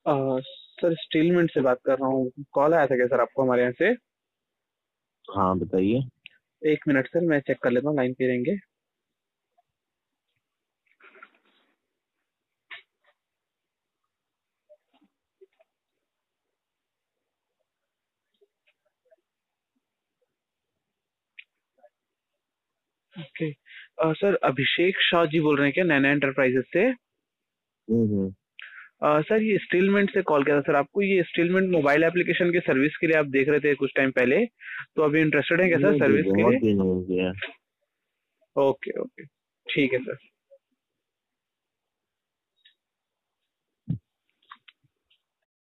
Sir स्टीलमिंट से बात कर रहा हूँ। कॉल आया था क्या सर आपको हमारे यहाँ से? हाँ, बताइए। एक मिनट सर, मैं चेक कर लेता हूँ, लाइन पे रहेंगे। ओके। सर अभिषेक शाह जी बोल रहे हैं क्या, नैना एंटरप्राइजेस से? हम्म। सर ये स्टीलमिंट से कॉल किया था सर आपको। ये स्टीलमिंट मोबाइल एप्लीकेशन के सर्विस के लिए आप देख रहे थे कुछ टाइम पहले, तो अभी इंटरेस्टेड है क्या सर नहीं जी, सर्विस के बहुत लिए? दिन हो गया। ओके ओके, ठीक है सर।